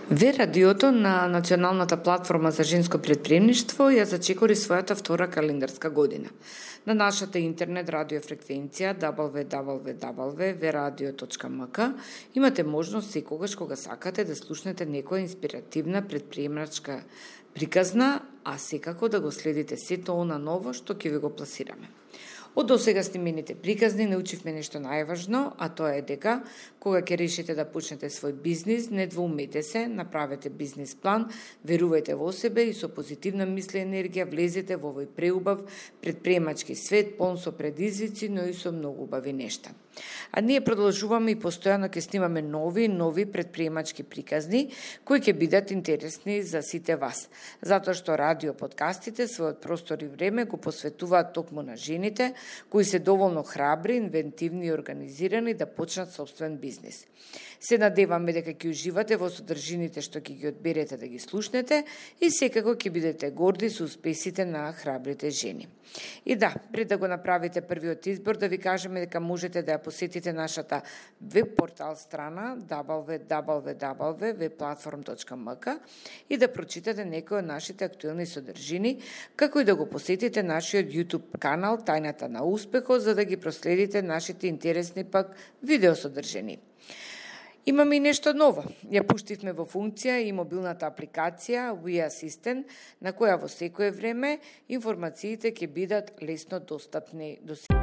Ве радиото на Националната платформа за женско предприемништво ја зачекори својата втора календарска година. На нашата интернет радиофреквенција www.veradio.mk имате можност секогаш кога сакате да слушнете некоја инспиративна предприемачка приказна, а секако да го следите сето она ново што ќе ви го пласираме. Од досега снимените приказни научивме нешто најважно, а тоа е дека кога ќе решите да почнете свој бизнис, не двоумете се, направете бизнис план, верувајте во себе и со позитивна мисла и енергија влезете во овој преубав предприемачки свет, полн со предизвици, но и со многу убави нешта. А ние продолжуваме и постојано ќе снимаме нови предприемачки приказни кои ќе бидат интересни за сите вас, затоа што радио подкастите својот простор и време го посветуваат токму на жените кои се доволно храбри, инвентивни и организирани да почнат собствен бизнис. Се надеваме дека ќе уживате во содржините што ќе ги одберете да ги слушнете и секако ќе бидете горди со успесите на храбрите жени. И да, пред да го направите првиот избор, да ви кажеме дека можете да ја посетите нашата веб портал страна www.webplatform.mk и да прочитате некои од нашите актуелни содржини, како и да го посетите нашиот YouTube канал Тајната на успехот, за да ги проследите нашите интересни пак видеосодржини. Имаме и нешто ново. Ја пуштивме во функција и мобилната апликација We Assistant, на која во секое време информациите ќе бидат лесно достапни до сите.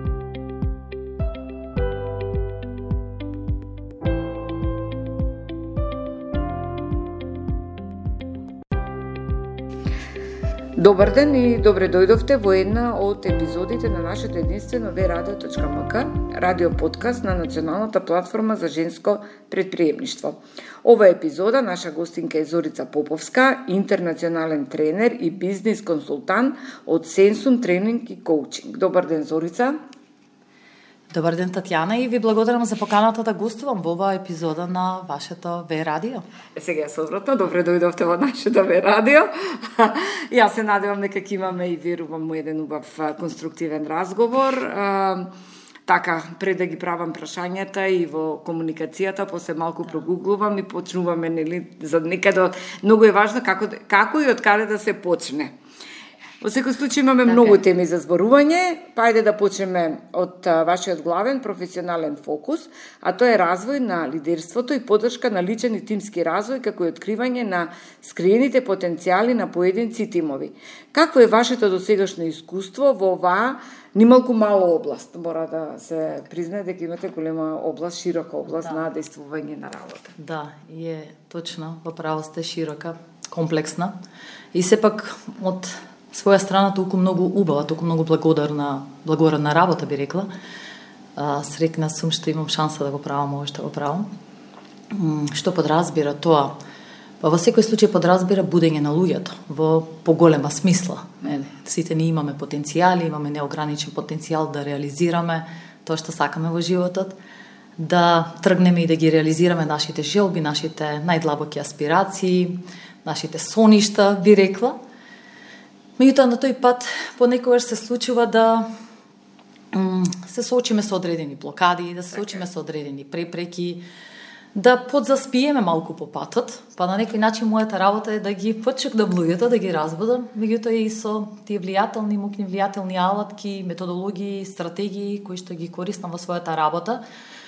Добар ден и добре дојдовте во една од епизодите на нашето единствено veradio.mk, радио подкаст на Националната платформа за женско предприемништво. Ова епизода наша гостинка е Зорица Поповска, интернационален тренер и бизнис консултант од Sensum тренинг и коучинг. Добар ден, Зорица. Добар ден, Татјана, и ви благодарам за поканата да гостувам во оваа епизода на вашето Ве-радио. Сега совратно, добре дојдовте во нашето Ве-радио. Јас се надевам дека ќе имаме и верувам еден убав конструктивен разговор. Така, пред да ги правам прашањата и во комуникацијата, после малку прогуглувам и почнуваме, нели, за некаде. Многу е важно како и од каде да се почне. Во секој случај имаме многу теми за зборување, па ајде да почнеме од вашиот главен професионален фокус, а тоа е развој на лидерството и поддршка на личен и тимски развој, како и откривање на скриените потенцијали на поединци и тимови. Какво е вашето досегашно искуство во оваа нималку мало област? Мора да се признае дека имате голема област, широка област на действување на работа. Да, е точно, во право сте широка, комплексна и сепак од своја страна толку многу убава, толку многу благородна работа, би рекла. Срекна сум што имам шанса да го правам ово што го правам. Што подразбира тоа? Во секој случај подразбира будење на луѓето во поголема смисла. Сите ние имаме потенцијали, имаме неограничен потенцијал да реализираме тоа што сакаме во животот, да тргнеме и да ги реализираме нашите желби, нашите најдлабоки аспирации, нашите соништа, би рекла. Меѓутоа, на тој пат понекогаш се случува да се соочиме со одредени блокади, да се соочиме со одредени препреки, да подзаспиеме малку по патот, па на некој начин мојата работа е да ги подчекнам луѓето, да ги разбудам, меѓутоа и со тие влијателни алатки, методологии, стратегии кои што ги користам во својата работа.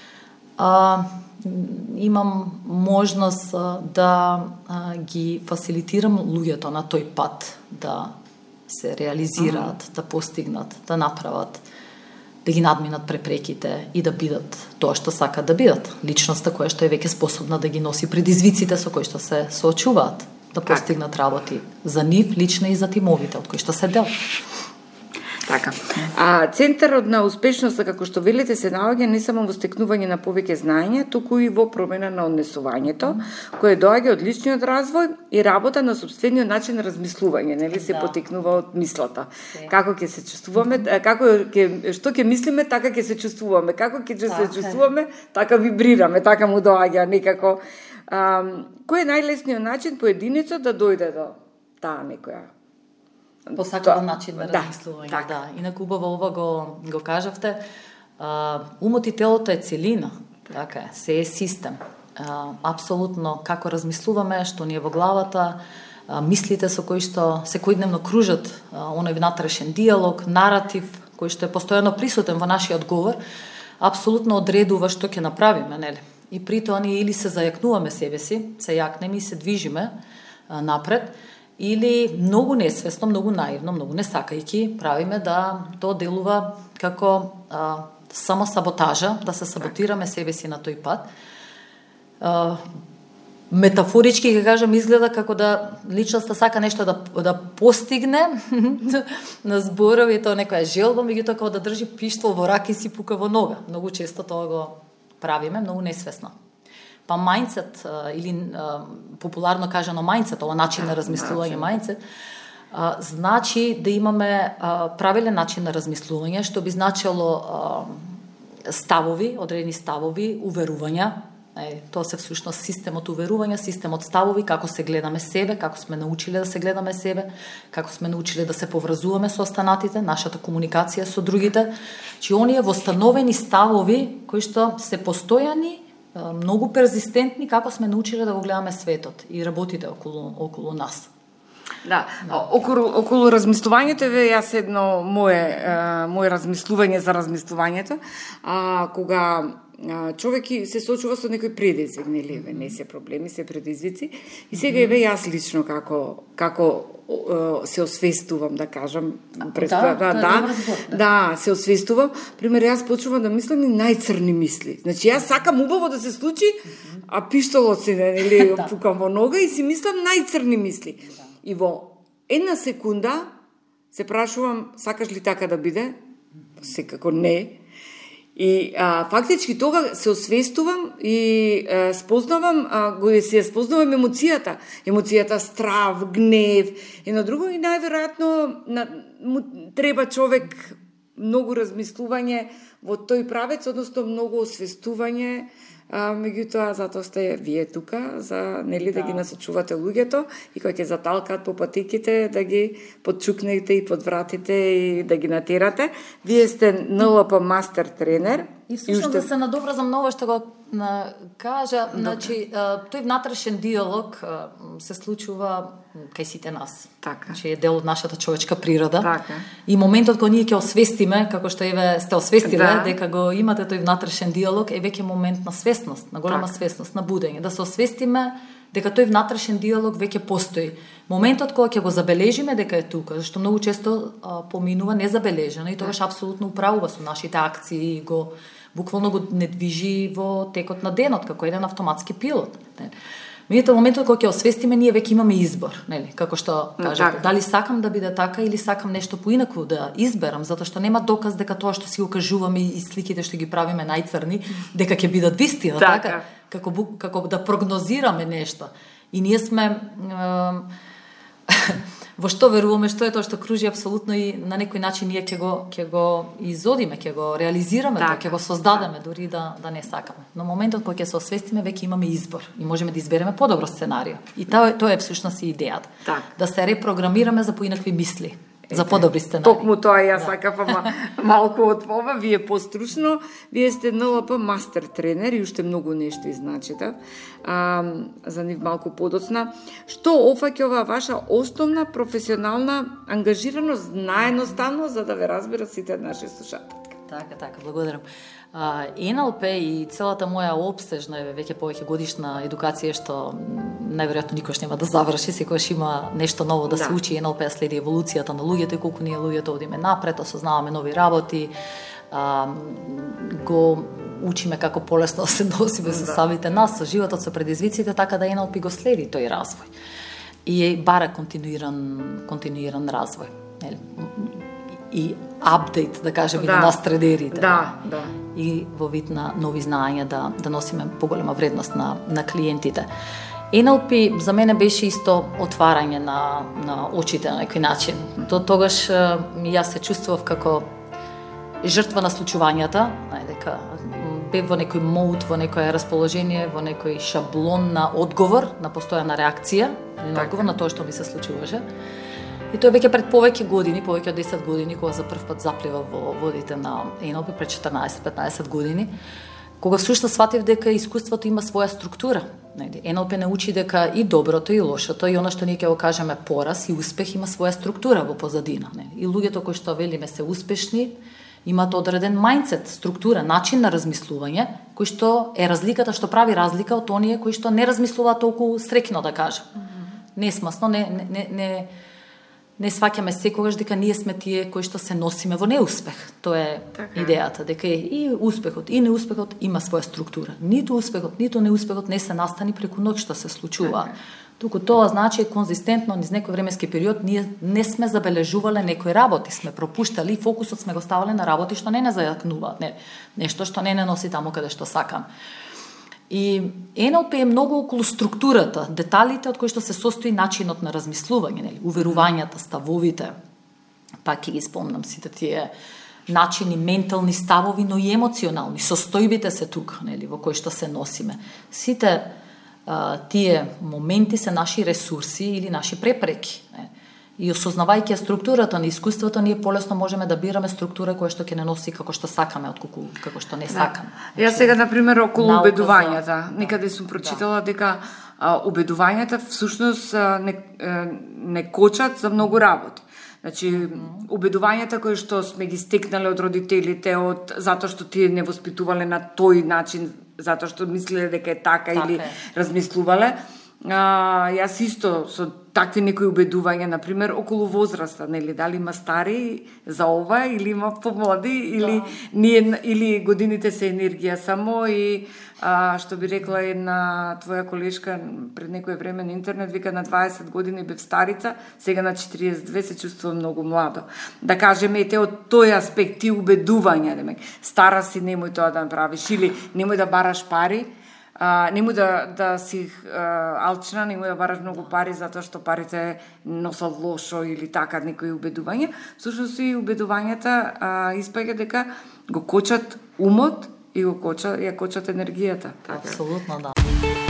Имам можност да ги фасилитирам луѓето на тој пат, да се реализираат, да постигнат, да направат, да ги надминат препреките и да бидат тоа што сакат да бидат. Личноста која што е веќе способна да ги носи предизвиците со кои што се соочуваат, да постигнат работи за нив, лично и за тимовите од кои што се дел. Така. А центарот на успешноста, како што велите, се наоѓа не само во стекнување на повеќе знаење, туку и во промена на однесувањето, кое доаѓа од личниот развој и работа на собствениот начин на размислување, нели се потекнува од мислата. Како ќе се чувствуваме, што ќе мислиме, така ќе се чувствуваме. Како ќе се чувствуваме, така вибрираме, така му доаѓа некако. Кој е најлесниот начин поединецот да дојде до таа некоја посакан начин на размислување, да. Инаку убаво ова го кажавте. Умот и телото е целина, така е, се е систем. апсолутно како размислуваме, што ни е во главата, мислите со кои што секојдневно кружат, оној внатрешен диалог, наратив, кој што е постојано присутен во нашиот говор, апсолутно одредува што ќе направиме, нели? И при тоа ние или се зајакнуваме себе си, се јакнеме и се движиме напред, или многу несвесно, многу наивно, многу не сакајки, правиме да тоа делува како само саботажа, да се саботираме себе си на тој пат. Метафорички ќе кажам, изгледа како да личноста сака нешто да постигне на зборови, тоа некоја желба, меѓутоа како да држи пиштол во рака и си пука во нога. Многу често тоа го правиме, многу несвесно. Па мајндсет, или популарно кажано мајндсет, ова начин на размислување мајндсет, значи да имаме правилен начин на размислување, што би значило ставови, одредени ставови, уверувања. Тоа се всушност системот уверувања, системот ставови, како се гледаме себе, како сме научиле да се гледаме себе, како сме научиле да се поврзуваме со останатите, нашата комуникација со другите. Чи оние востановени ставови кои што се постојани, многу перзистентни, како сме научиле да го гледаме светот и работите околу нас. Да, околу размислувањето е јас едно мое размислување за размислувањето, кога човек се сочува со некој предизвик, нели, не се проблеми, се предизвици, и сега еве јас лично како се освестувам, да кажам, се освестувам. Пример, јас почнувам да мислам и најцрни мисли. Значи, јас сакам убаво да се случи, а пиштолот си, нели, пукам во нога и си мислам најцрни мисли. И во една секунда се прашувам, сакаш ли така да биде? Секако не. И фактички тога се освестувам и спознавам емоцијата страв, гнев и на друго, и најверојатно треба човек многу размислување во тој правец, односно многу освестување. Меѓутоа, затоа сте вие тука, за нели да ги насочувате луѓето и кога ќе заталкаат по патиките, да ги подчукнете и подвратите и да ги натерате. Вие сте НЛП мастер тренер. И всушност да се надоврзам на ова што го кажа, значи тој внатрешен диалог се случува кај сите нас. Така. Значи е дел од нашата човечка природа. Така. И моментот кога ние ќе освестиме, како што еве сте освестиле дека го имате тој внатрешен диалог, е веќе момент на свесност, на голема свесност, на будење, да се освестиме дека тој внатрешен диалог веќе постои. Моментот кога ќе го забележиме дека е тука, зашто многу често поминува незабележано и тогаш апсолутно управува со нашите акции, го буквално го не движи во текот на денот, како еден автоматски пилот. Меѓутоа, моментот кога ќе освестиме, ние веќе имаме избор, нели? Како што кажете, дали сакам да биде така или сакам нешто поинаку да изберам, затоа што нема доказ дека тоа што си го кажуваме и сликите што ги правиме најцрни, дека ќе бидат вистина, така? Како да прогнозираме нешто. И ние сме во што веруваме, што е тоа што кружи апсолутно и на некој начин ние ќе го изодиме, ќе го реализираме, ќе го создадеме, дури да не сакаме. Но моментот кога ќе се освестиме, веќе имаме избор и можеме да избереме подобро сценарио. И тоа е всушност и идејата. Да се репрограмираме за поинакви мисли. За подобри сценари. Токму тоа јас сакав, малку од ова, вие постручно, вие сте НЛП мастер тренер и уште многу нешто изначите. За нив малку подоцна. Што офаќа ваша основна професионална ангажираност наједноставно за да ве разберат сите наши слушатели? Така, благодарам. НЛП и целата моја опстежна, веќе повеќе годишна едукација што најверојатно никош нема да заврши, секогаш има нешто ново да се учи. НЛП следи еволуцијата на луѓето и колку ние луѓето одиме напред, осознаваме нови работи, го учиме како полесно да се носиме со самите нас, со животот, со предизвиците, така да НЛП го следи тој развој. И бара континуиран развој. И апдейт, да кажем, и на нас тренерите. И во вид на нови знаења да носиме поголема вредност на клиентите. НЛП за мене беше исто отварање на очите на некој начин. Тогаш јас се чувствував како жртва на случувањата, дека бев во некој мод, во некое расположение, во некој шаблон на одговор, на постојана реакција, на одговор на тоа што ми се случуваше. И тоа веќе пред повеќе години, повеќе од 10 години, кога за прв пат заплива во водите на НЛП, пред 14-15 години, Кога всушност сватив дека искуството има своја структура. НЛП не учи дека и доброто и лошото и она што ние ќе го кажеме пораз и успех има своја структура во позадина. И луѓето кои што велиме се успешни имаат одреден мајндсет, структура, начин на размислување, кој што е разликата што прави разлика од оние кои што не размислуваат толку стрекно, да кажем. Несмасно, не сваќаме секогаш дека ние сме тие кои што се носиме во неуспех. Тоа е идејата, дека и успехот и неуспехот има своја структура. Ниту успехот, ниту неуспехот не се настани преку ноќ што се случува. Туку тоа значи конзистентно низ некој временски период ние не сме забележувале некои работи, сме пропуштали и фокусот сме го ставале на работи што не зајакнуваат, нешто што не носи таму каде што сакам. И НЛП е многу околу структурата, деталите од кои што се состои начинот на размислување, уверувањата, ставовите. Пак ќе ги спомнам сите тие начини, ментални ставови, но и емоционални, состојбите се тука, во кои што се носиме. Сите тие моменти се наши ресурси или наши препреки. И осознавајќи структурата на искуството, ние полесно можеме да бираме структура која што ќе не носи како што сакаме, отколку како што не сакаме. Јас сега, например, околу убедувањата, некаде сум прочитала дека убедувањата всушност не кочат за многу работи. Значи, убедувањата кои што сме ги стекнале од родителите, затоа што тие не воспитувале на тој начин, затоа што мислеле дека е така или размислувале. Јас исто со такви некои убедувања, например, околу возраста, дали има стари за ова или има помлади, или годините се енергија само и што би рекла една твоја колешка пред некое време на интернет, вика на 20 години бев старица, сега на 42 се чувствувам многу младо. Да кажеме, ете од тој аспект ти убедувања, стара си, немој тоа да направиш, или немој да бараш пари, немој да си алчна, немој да бараш многу пари затоа што парите носат лошо или така некои убедувања. Всушност и убедувањата испаѓа дека го кочат умот и ја кочат енергијата. Апсолутно, да.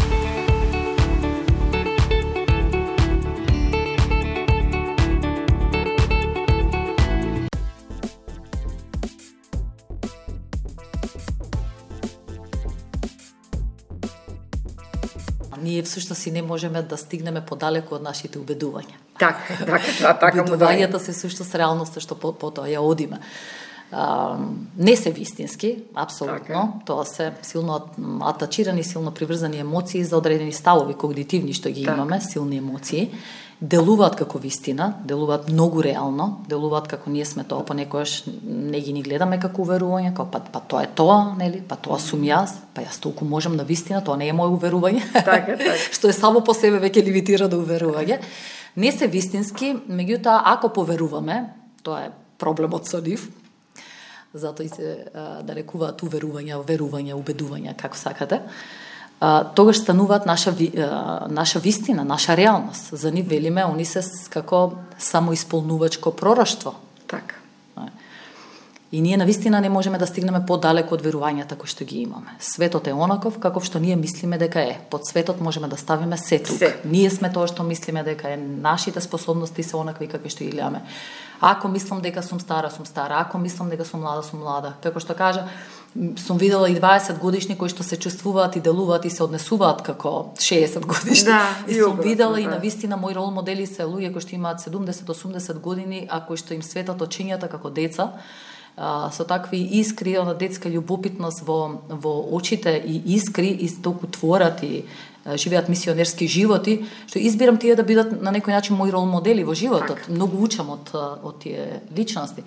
Ние всушност и не можеме да стигнеме подалеку од нашите убедувања. Така. Убедувањата се всушност реалноста што потоа ја одиме. Не се вистински, апсолутно. Тоа се силно атачирани, силно приврзани емоции за одредени ставови когнитивни што ги имаме, силни емоции. Делуваат како вистина, делуваат многу реално, делуваат како ние сме тоа, понекогаш не ги ни гледаме како уверување, како па тоа е тоа, нели? Па тоа сум јас, па јас толку можам на вистина, тоа не е моје уверување. Така. Што е само по себе веќе ливитира до уверување. Не се вистински, меѓутоа ако поверуваме, тоа е проблемот со нив. Затоа и се нарекуваат уверувања, верувања, убедувања, како сакате. Тогаш стануваат наша вистина, наша реалност. За нив велиме, они се како самоисполнувачко пророштво. Така. И ние навистина не можеме да стигнеме подалеку од верувањата кои што ги имаме. Светот е онаков каков што ние мислиме дека е. Под светот можеме да ставиме се тук. Ние сме тоа што мислиме дека е. Нашите способности се онакви какви што ги гледаме. Ако мислам дека сум стара, сум стара. Ако мислам дека сум млада, сум млада. Како што кажа, сум видела и 20 годишни кои што се чувствуваат и делуваат и се однесуваат како 60 годишни. И сум видела и навистина мои рол модели се луѓе кои што имаат 70-80 години, а кои што им светат очињата како деца, со такви искри, на детска љубопитност во очите и искри и толку творат и живеат мисионерски животи, што избирам тие да бидат на некој начин мои рол модели во животот. Многу учам од тие личности.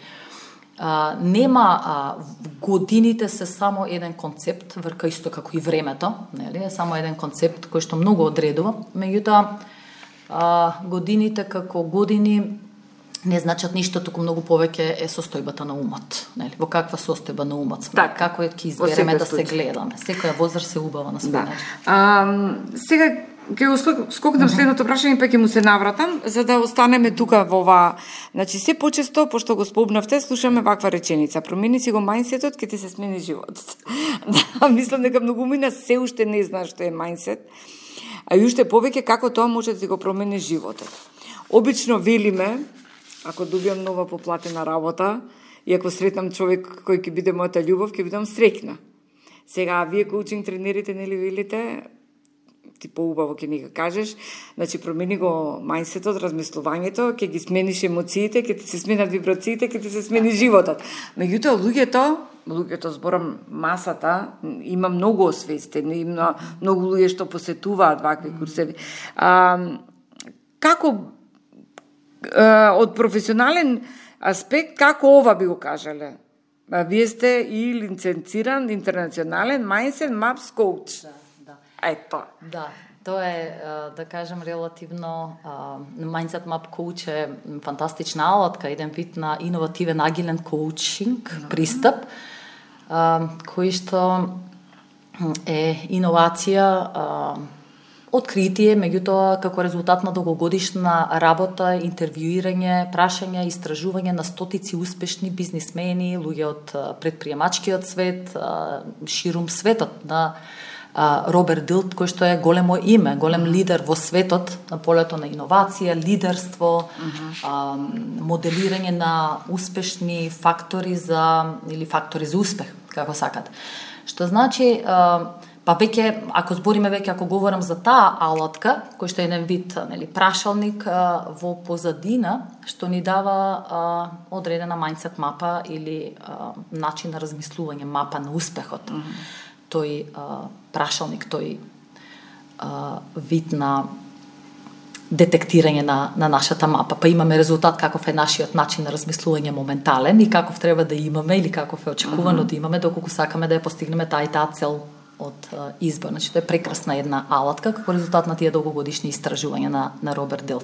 Нема годините се само еден концепт, врка исто како и времето, нели? Е само еден концепт кој што многу одредува. Меѓутоа годините како години не значат ништо, туку многу повеќе е состојбата на умот. Нели? Во каква состојба на умот сме? Како ќе избереме да се гледаме? Секоја возраст се убава на свој начин. Сега ќе го скокнам следното прашање, па ќе му се навратам, за да останеме тука во ова. Значи, се почесто, пошто го спомнавте, слушаме ваква реченица: промени си го мајндсетот, ќе ти се смени животот. Мислам дека многумина се уште не знаат што е мајндсет, а и уште повеќе како тоа може да ти го промени животот. Обично велиме, ако добиам нова поплатена работа и ако сретнам човек кој ќе биде мојата љубов, ќе бидам среќна. Сега, вие коучинг тренерите, нели велите, ти поубаво ќе ни го кажеш, значи промени го мајндсетот, размислувањето, ќе ги смениш емоциите, ќе ти се сменат вибрациите, ќе ти се смени животот. Меѓутоа, луѓето зборам масата, има многу освестени, има многу луѓе што посетуваат вакви курсеви. Како од професионален аспект, како ова би го кажале? Вие сте и лиценциран интернационален Mindset Maps коуч. Да. Ето. Да, тоа е, да кажем, релативно, Mindset Map коуч е фантастична алатка, еден вид на иновативен агилен коучинг пристап, кој што е иновација, откритие, меѓутоа како резултат на долгогодишна работа, интервјуирање, прашање, истражување на стотици успешни бизнисмени, луѓе од предприемачкиот свет, ширум светот на Роберт Дилт, кој што е големо име, голем лидер во светот на полето на иновација, лидерство, моделирање на успешни фактори или фактори за успех, како сакат. Што значи, па веќе, ако говорам за таа алатка, кој што е еден вид, нели, прашалник во позадина, што ни дава одредена mindset мапа или начин на размислување, мапа на успехот. Тој прашалник, тој вид на детектирање на нашата мапа. Па имаме резултат каков е нашиот начин на размислување моментален и каков треба да имаме или каков е очекувано да имаме доколку сакаме да ја постигнеме таа и таа цел од избор. Значи, тоа е прекрасна една алатка како резултат на тие долгогодишни истражувања на Роберт Дилт.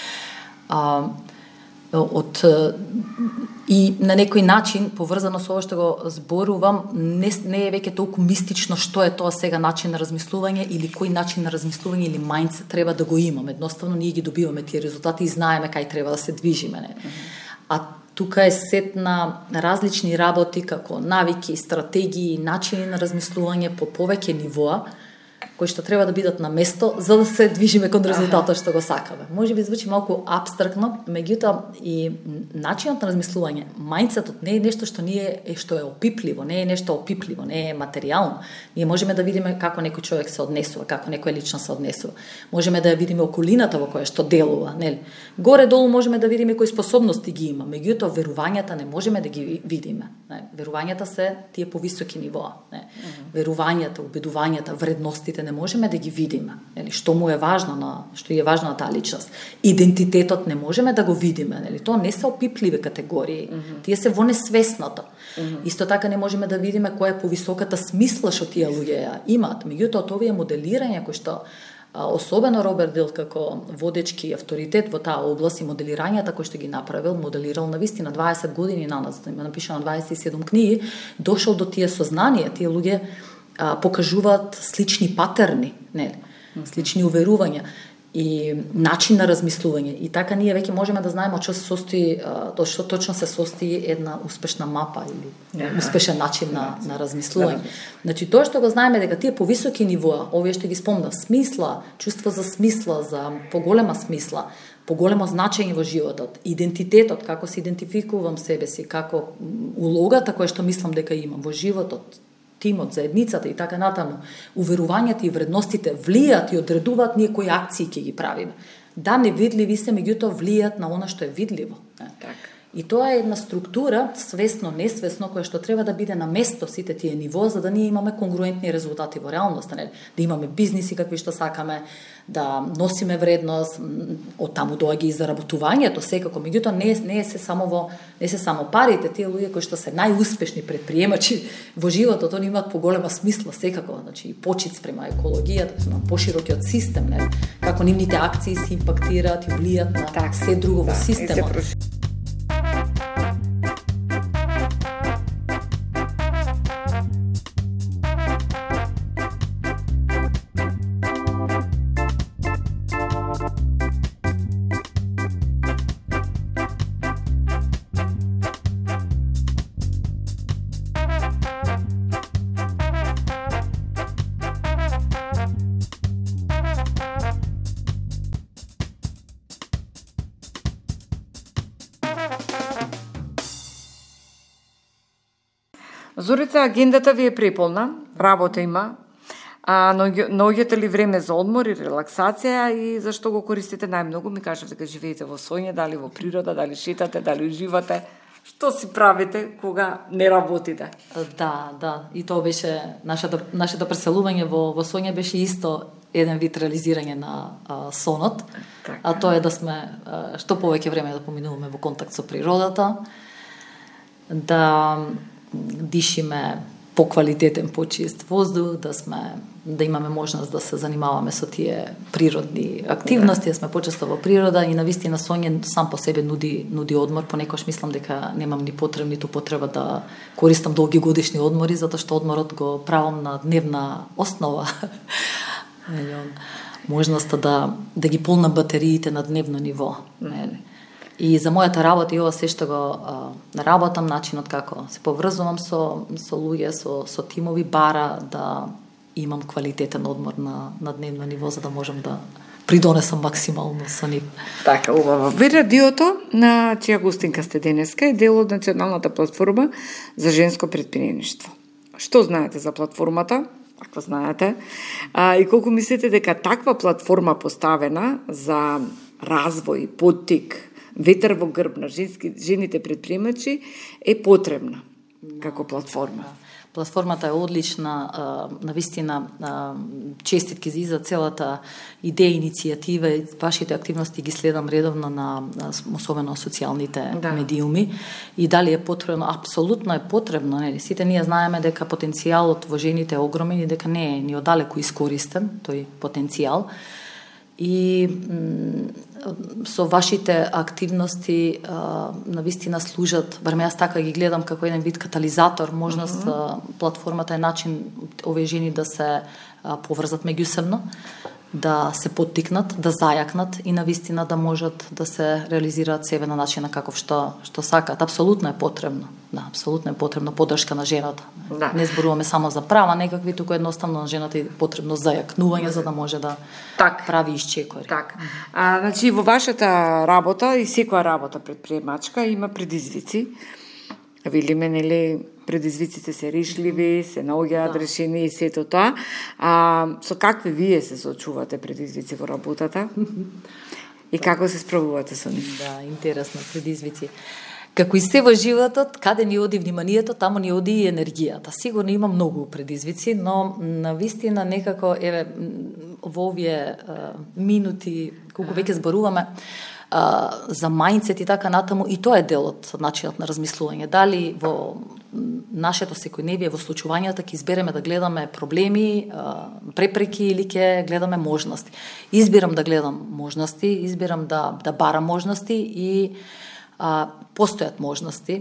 И на некој начин, поврзано со ова што го зборувам, не е веќе толку мистично што е тоа сега начин на размислување или кој начин на размислување или мајндсет треба да го имаме. Едноставно ние ги добиваме тие резултати и знаеме кај треба да се движиме. Не? А тука е сет на различни работи како навики, стратегии, начини на размислување по повеќе нивоа, кои што треба да бидат на место за да се движиме кон резултатот што го сакаме. Може би звучи малку апстрактно, меѓутоа и начинот на размислување, мајндсетот не е нешто што што е опипливо, не е нешто опипливо, не е материјално. Ние можеме да видиме како некој човек се однесува, како некоја личност се однесува. Можеме да ја видиме околината во која што делува, нели? Горе-долу можеме да видиме кои способности ги има, меѓутоа верувањата не можеме да ги видиме. Не? Верувањата се тие повисоки нивоа, не? Верувањата, убедувањата, вредностите не можеме да ги видиме, нели, што му е важно што е важно на таа личност. Идентитетот не можеме да го видиме, нели, тоа не се опипливи категории. Тие се во несвесното. Исто така не можеме да видиме која е повисоката смисла што тие луѓе имаат. Меѓутоа тоа е моделирање кој што особено Роберт Дилт како водечки авторитет во таа област и моделирањата кои што ги моделирал на вистина 20 години наназад, има напишано 27 книги, дошол до тие сознанија, тие луѓе покажуваат слични патерни, нели, слични уверувања и начин на размислување. И така ние веќе можеме да знаеме од што се состои, што точно се состои една успешна мапа или успешен начин на размислување. Значи тоа што го знаеме дека тие повисоки нивоа, овие што ги спомнав, смисла, чувство за смисла, за поголема смисла, поголемо значење во животот, идентитетот, како се идентификувам себе си, како улогата која што мислам дека имам во животот, тимот, заедницата и така натаму, уверувањата и вредностите влијат и одредуваат ние кои акции ќе ги правиме. Да, невидливи се, меѓутоа влијат на она што е видливо. Так. И тоа е една структура, свесно, несвесно, која што треба да биде на место сите тие ниво, за да ние имаме конгруентни резултати во реалноста, нели? Да имаме бизниси какви што сакаме, да носиме вредност, од таму доаѓа и заработувањето секако, меѓутоа не се само парите, тие луѓе кои што се најуспешни предприемачи во животот, они имаат поголема смисла секако, значи и почит спрема екологијата, спрема поширокиот систем, нели? Како нивните акции се импактираат и влијат на се друго во системот. Зорица, агендата ви е преполна, работа има, а наоѓате ли време за одмор и релаксација и зашто го користите најмногу? Ми кажете дека живеете во соње, дали во природа, дали шетате, дали уживате? Што си правите кога не работите? Да. И тоа беше нашето преселување во соње беше исто еден вид реализирање на сонот. Така. А тоа е да сме што повеќе време да поминуваме во контакт со природата, да дишиме поквалитетен, почист воздух, да имаме можност да се занимаваме со тие природни активности, да сме почесто во природа и навистина соње сам по себе нуди одмор. Понекогаш мислам дека немам ни ниту потреба да користам долги годишни одмори, затоа што одморот го правам на дневна основа. Можноста да ги полнам батериите на дневно ниво. И за мојата работа и ова се што го работам, начинот како се поврзувам со луѓе, со тимови, бара да имам квалитетен одмор на дневно ниво, за да можам да придонесам максимално со нив. Така, убаво. Ве радиото на чија гостинка сте денеска е дел од Националната платформа за женско претприемништво. Што знаете за платформата? Ако знаете. И колку мислите дека таква платформа поставена за развој, поттик, ветер во грб на жените предприемачи е потребна како платформа? Платформата е одлична, навистина честитки за целата идеја, иницијатива и вашите активности ги следам редовно особено социјалните медиуми. И дали е потребно? Апсолутно е потребно. Нели? Сите ние знаеме дека потенцијалот во жените е огромен и дека не е ни одалеку искористен тој потенцијал. И со вашите активности навистина служат, барем јас така ги гледам како еден вид катализатор, можност платформата е начин овие жени да се поврзат меѓусебно, да се поттикнат, да зајакнат и навистина да можат да се реализираат себе на начина каков што сакаат. Апсолутно е потребно. Да, апсолутно е потребно поддршка на жената. Да. Не зборуваме само за права некакви, туку едноставно на жената е потребно зајакнување за да може да прави исчекори. Така. Значи во вашата работа и секоја работа предприемачка има предизвици. Видиме, нели, предизвиците се решливи, се наоѓаат решени и сето тоа. Со какви вие се соочувате предизвици во работата? И како се справувате со нив? Да, интересно, предизвици. Како и се во животот, каде ни оди вниманието, таму ни оди и енергијата. Сигурно има многу предизвици, но навистина некако, во овие минути, колку веќе зборуваме, за мајндсет и така натаму, и тоа е дел од начинот на размислување. Дали во нашето секојдневие, во случувањата, ќе избереме да гледаме проблеми, препреки или ќе гледаме можности. Избирам да гледам можности, избирам да барам можности и постојат можности,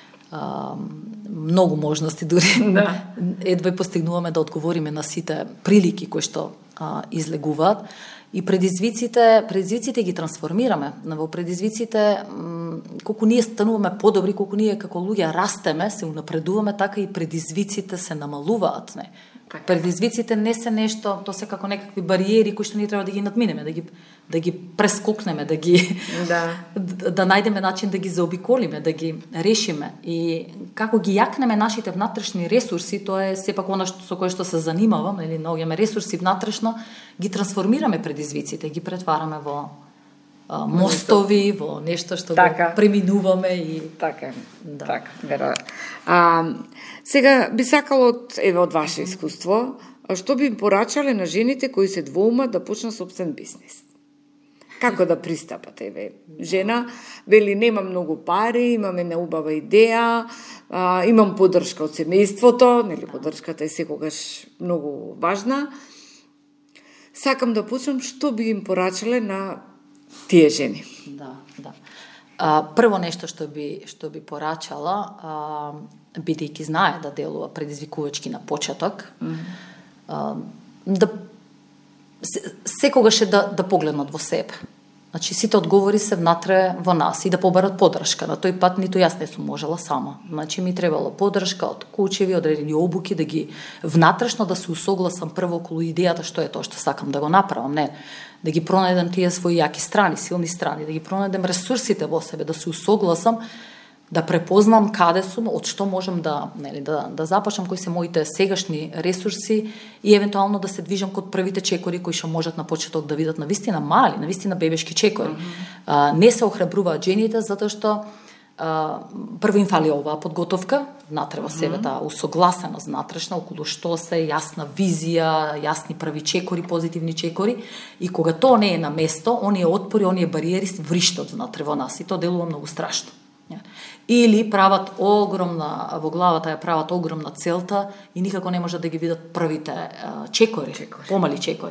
многу можности дури. Да. Едва постигнуваме да одговориме на сите прилики кои што излегуваат. И предизвиците ги трансформираме. Во предизвиците, колку ние стануваме подобри, колку ние како луѓе растеме, се унапредуваме, така и предизвиците се намалуваат. Не? Предизвиците не се нешто, то се како некакви бариери кои што ние треба да ги надминеме, да ги прескокнеме, да најдеме начин да ги заобиколиме, да ги решиме. И како ги јакнеме нашите внатрешни ресурси, тоа е сепак она со кое што се занимавам, или наоѓаме ресурси внатрешно, ги трансформираме предизвиците, ги претвараме во мостови, во нешто што го преминуваме и така. Сега би сакало од ваше искуство, што би им порачале на жените кои се двоумат да почнат собствен бизнис? Како да пристапат? Жена вели, немам многу пари, имам една убава идеја, имам поддршка од семејството, нели поддршката е секогаш многу важна. Сакам да почнам, што би им порачале на тие жени? Да. Прво нешто што би порачала, бидејќи знае да делува предизвикувачки на почеток, да секогаш е да погледнат во себе. Значи, сите одговори се внатре во нас и да побарат поддршка. На тој пат ниту јас не сум можела сама. Значи, ми требало поддршка од кучеви, одредени обуки, да ги внатрешно да се усогласам прво околу идејата што е тоа што сакам да го направам. Не, да ги пронајдем тие своји јаки страни, силни страни, да ги пронајдем ресурсите во себе, да се усогласам да препознам каде сум, од што можам да започнам, кои се моите сегашни ресурси и евентуално да се движам код првите чекори кои што можат на почеток да видат навистина мали, навистина бебешки чекори. Не се охрабруваат жените затоа што прво им фали оваа подготовка внатре во себе, таа усогласеност внатрешна околу што се, јасна визија, јасни први чекори, позитивни чекори, и кога тоа не е на место, оние отпори, оние бариери вриштат внатре во нас и тоа делува многу страшно. Или прават огромна, во главата ја прават огромна целта и никако не можат да ги видат првите чекори, помали чекори.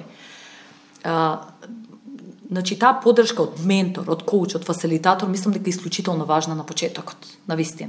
Значи, таа поддршка од ментор, од коуч, од фасилитатор, мислам дека е исклучително важна на почетокот, навистина.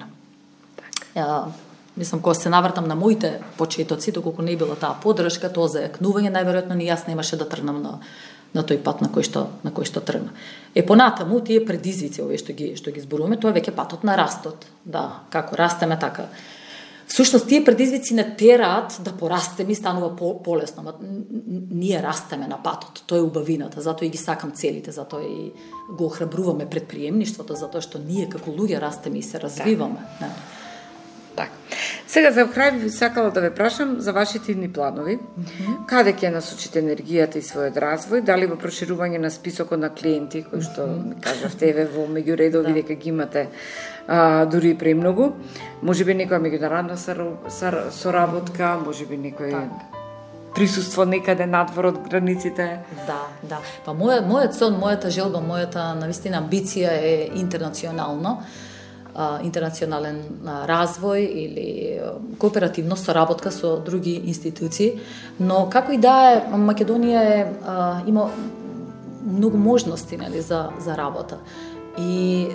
Мислам, кога се навртам на моите почетоци, доколку не била таа поддршка, тоа зајакнување, најверојатно ни јас немаше да тргнам на тој пат на кој што тргна. Понатаму тие предизвици овие што ги зборуваме, тоа е веќе патот на растот. Да, како растеме така. Всушност тие предизвици не тераат да порастеме и станува полесно, ама ние растеме на патот. Тоа е убавината, затоа и ги сакам целите, затоа и го охрабруваме предприемништвото, затоа што ние како луѓе растеме и се развиваме. Да. Так. Сега за крај би сакала да ве прашам за вашите идни планови. Каде ќе насочите енергијата и својот развој? Дали во проширување на списокот на клиенти, кои што кажавте еве во меѓуредови дека ги имате дури и премногу? Можеби некоја меѓународна соработка, можеби некој присуство некаде надвор од границите? Да. Па мојот сон, мојата желба, мојата навистина амбиција е интернационален развој или кооперативно соработка со други институции, но како и да е, Македонија има многу можности, нели, за работа. И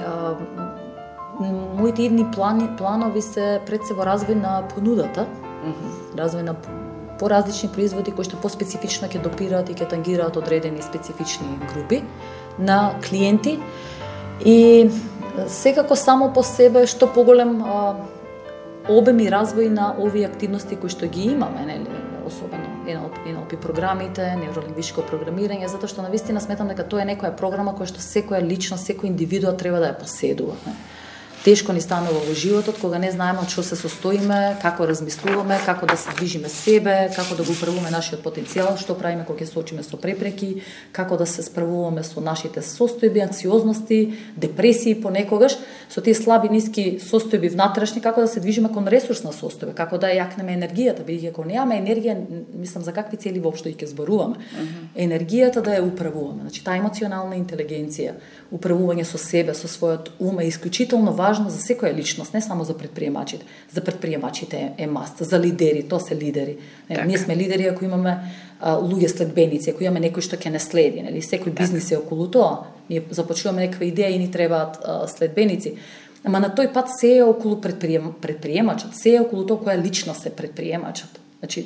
моите идни планови се пред се во развој на понудата, развој на поразлични производи кои што поспецифично ќе допираат и ќе тангираат одредени специфични групи на клиенти. И секако само по себе што поголем обем и развој на овие активности кои што ги имаме, нели, особено NLP програмите, невролингвистичко програмирање, затоа што навистина сметам дека тоа е некоја програма која што секоја личност, секој индивидуа треба да ја поседува. Тешко ни станува во животот кога не знаеме од што се состоиме, како размислуваме, како да се движиме себе, како да го управуваме нашиот потенцијал, што правиме кога ќе се соочиме со препреки, како да се справуваме со нашите состојби, анксиозности, депресии понекогаш, со тие слаби ниски состојби внатрешни, како да се движиме кон ресурсна состојба, како да јакнеме енергијата, бидејќи ако немаме енергија, мислам за какви цели воопшто и ќе зборуваме. Енергијата да ја управуваме, значи таа емоционална интелигенција, управување со себе, со својот ум е исклучително важно за секоја личност, не само за предприемачите. За предприемачите е маст, за лидери, тоа се лидери. Ние сме лидери ако имаме луѓе следбеници, ако имаме некој што ќе не следи, нели, секој бизнис е околу тоа. Ние започнуваме некаква идеја и ни требаат следбеници. Ама на тој пат се е околу предприемачот, се е околу тоа која личност е предприемачот. Значи,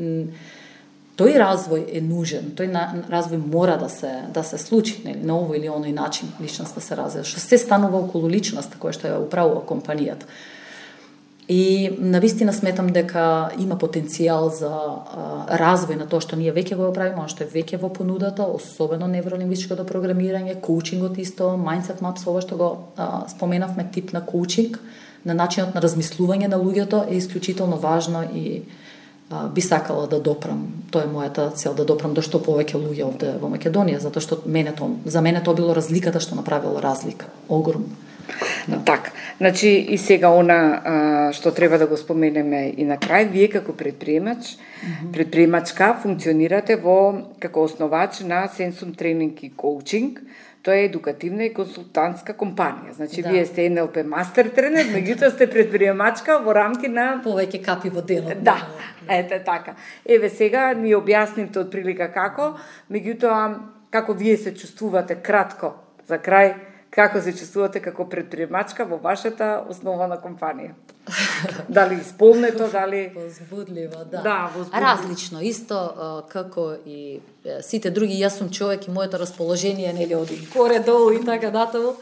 тој развој е нужен, тој развој мора да се случи, нели, на овој или оној начин личноста се развива, што се станува околу личноста која што ја управува компанијата. И навистина сметам дека има потенцијал за развој на тоа што ние веќе го правиме, што е веќе во понудата, особено невролингвистичкото програмирање, коучингот исто, Mindset Maps, ова што го споменавме, тип на коучинг, на начинот на размислување на луѓето е исклучително важно и би сакала да допрам, тоа е мојата цел, да допрам до што повеќе луѓе овде во Македонија, затоа што за мене тоа било разликата што направило разлика, огромна. Да. Так, значи и сега она што треба да го споменеме и на крај, вие како предприемач, предприемачка функционирате како основач на Sensum Training и Coaching. Тоа е едукативна и консултантска компанија. Значи, вие сте NLP мастер тренер, меѓутоа сте предприемачка во рамки на повеќе капи во делот. Да, ете така. Еве сега ми објаснивте отприлика како, меѓутоа како вие се чувствувате кратко за крај, како се чувствувате како предприемачка во вашата основана компанија? Дали исполнето, дали возбудлива, да. Да, возбудлива. Различно, исто како и сите други, јас сум човек и моето расположение нели оди горе долу и така натаму.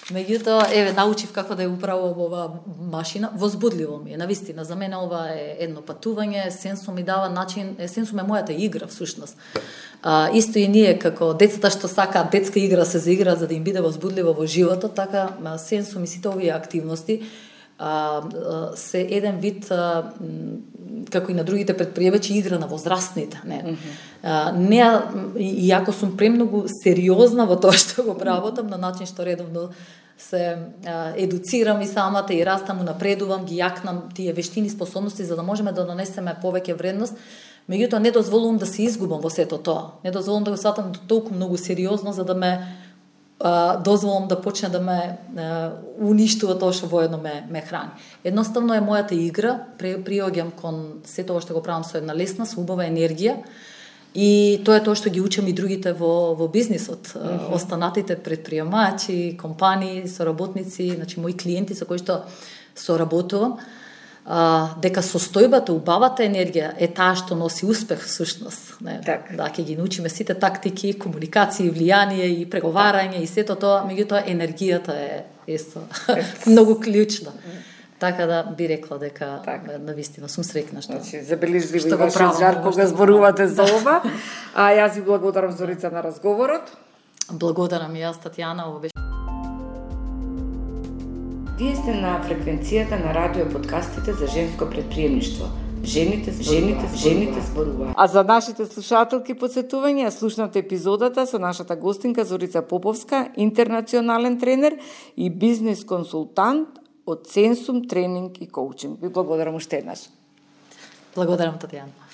Меѓутоа, научив како да ја управувам оваа машина. Возбудливо ми е, навистина. За мене ова е едно патување, сенсум ми дава начин, сенсум е мојата игра, всушност. Исто и ние, како децата што сакаат детска игра се заигра за да им биде возбудливо во животот, така сенсум и сите овие активности се еден вид, како и на другите предприемачи, игра на возрастните. Не, иако сум премногу сериозна во тоа што го работам, на начин што редовно се едуцирам и самата и растам, напредувам, ги јакнам тие вештини, способности за да можеме да донесеме повеќе вредност. Меѓутоа не дозволувам да се изгубам во сето тоа. Не дозволувам да го сватам толку многу сериозно за да ме дозволам да почне да ме уништува тоа што воедно ме храни. Едноставно е мојата игра, приоѓам кон сето ова што го правам со една лесна, со убава енергија. И тоа е тоа што ги учам и другите во бизнисот. Останатите предприемачи, компании, соработници, значи мои клиенти со кои што соработувам, дека состојбата, убавата енергија е таа што носи успех всушност. Да, ќе ги научиме сите тактики, комуникација, влијание и преговарање и сето тоа, меѓутоа енергијата е многу клучна. Така да би рекла дека навистина сум среќна што. Значи забележливо и вашиот жар кога зборувате за ова. Јас ви благодарам, Зорица, на разговорот. Благодарам и јас, Татјана, ова беше. Вие сте на фреквенцијата на радио подкастите за женско предприемништво. Жените зборуваат. А за нашите слушателки подсетување, ја слушнате епизодата со нашата гостинка Зорица Поповска, интернационален тренер и бизнис консултант од Сенсум тренинг и коучинг. Ви благодарам уште еднаш. Благодарам, Татјана.